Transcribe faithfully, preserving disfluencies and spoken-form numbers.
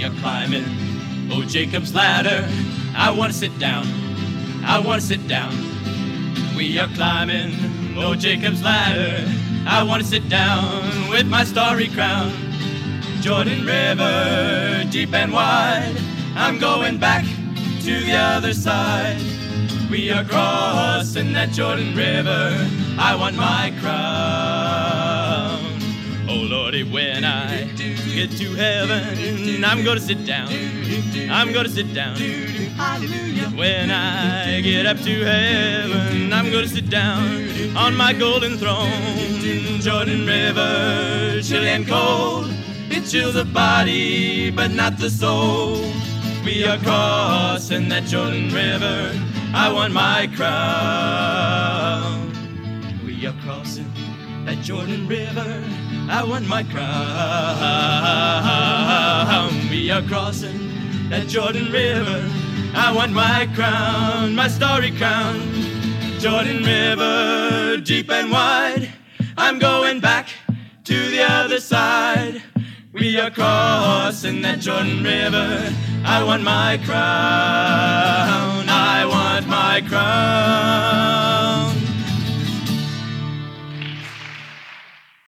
are climbing, oh Jacob's ladder. I wanna sit down, I wanna sit down. We are climbing, oh Jacob's ladder. I wanna sit down with my starry crown. Jordan River, deep and wide, I'm going back to the other side. We are crossing that Jordan River. I want my crown. Oh Lordy, when I get to heaven, I'm gonna sit down, I'm gonna sit down. When I get up to heaven, I'm gonna sit down on my golden throne. Jordan River, chilly and cold, it chills the body, but not the soul. We are crossing that Jordan River. I want my crown. We are crossing that Jordan River. I want my crown. We are crossing that Jordan River. I want my crown, my starry crown. Jordan River, deep and wide, I'm going back to the other side. We are crossing that Jordan River. I want my crown.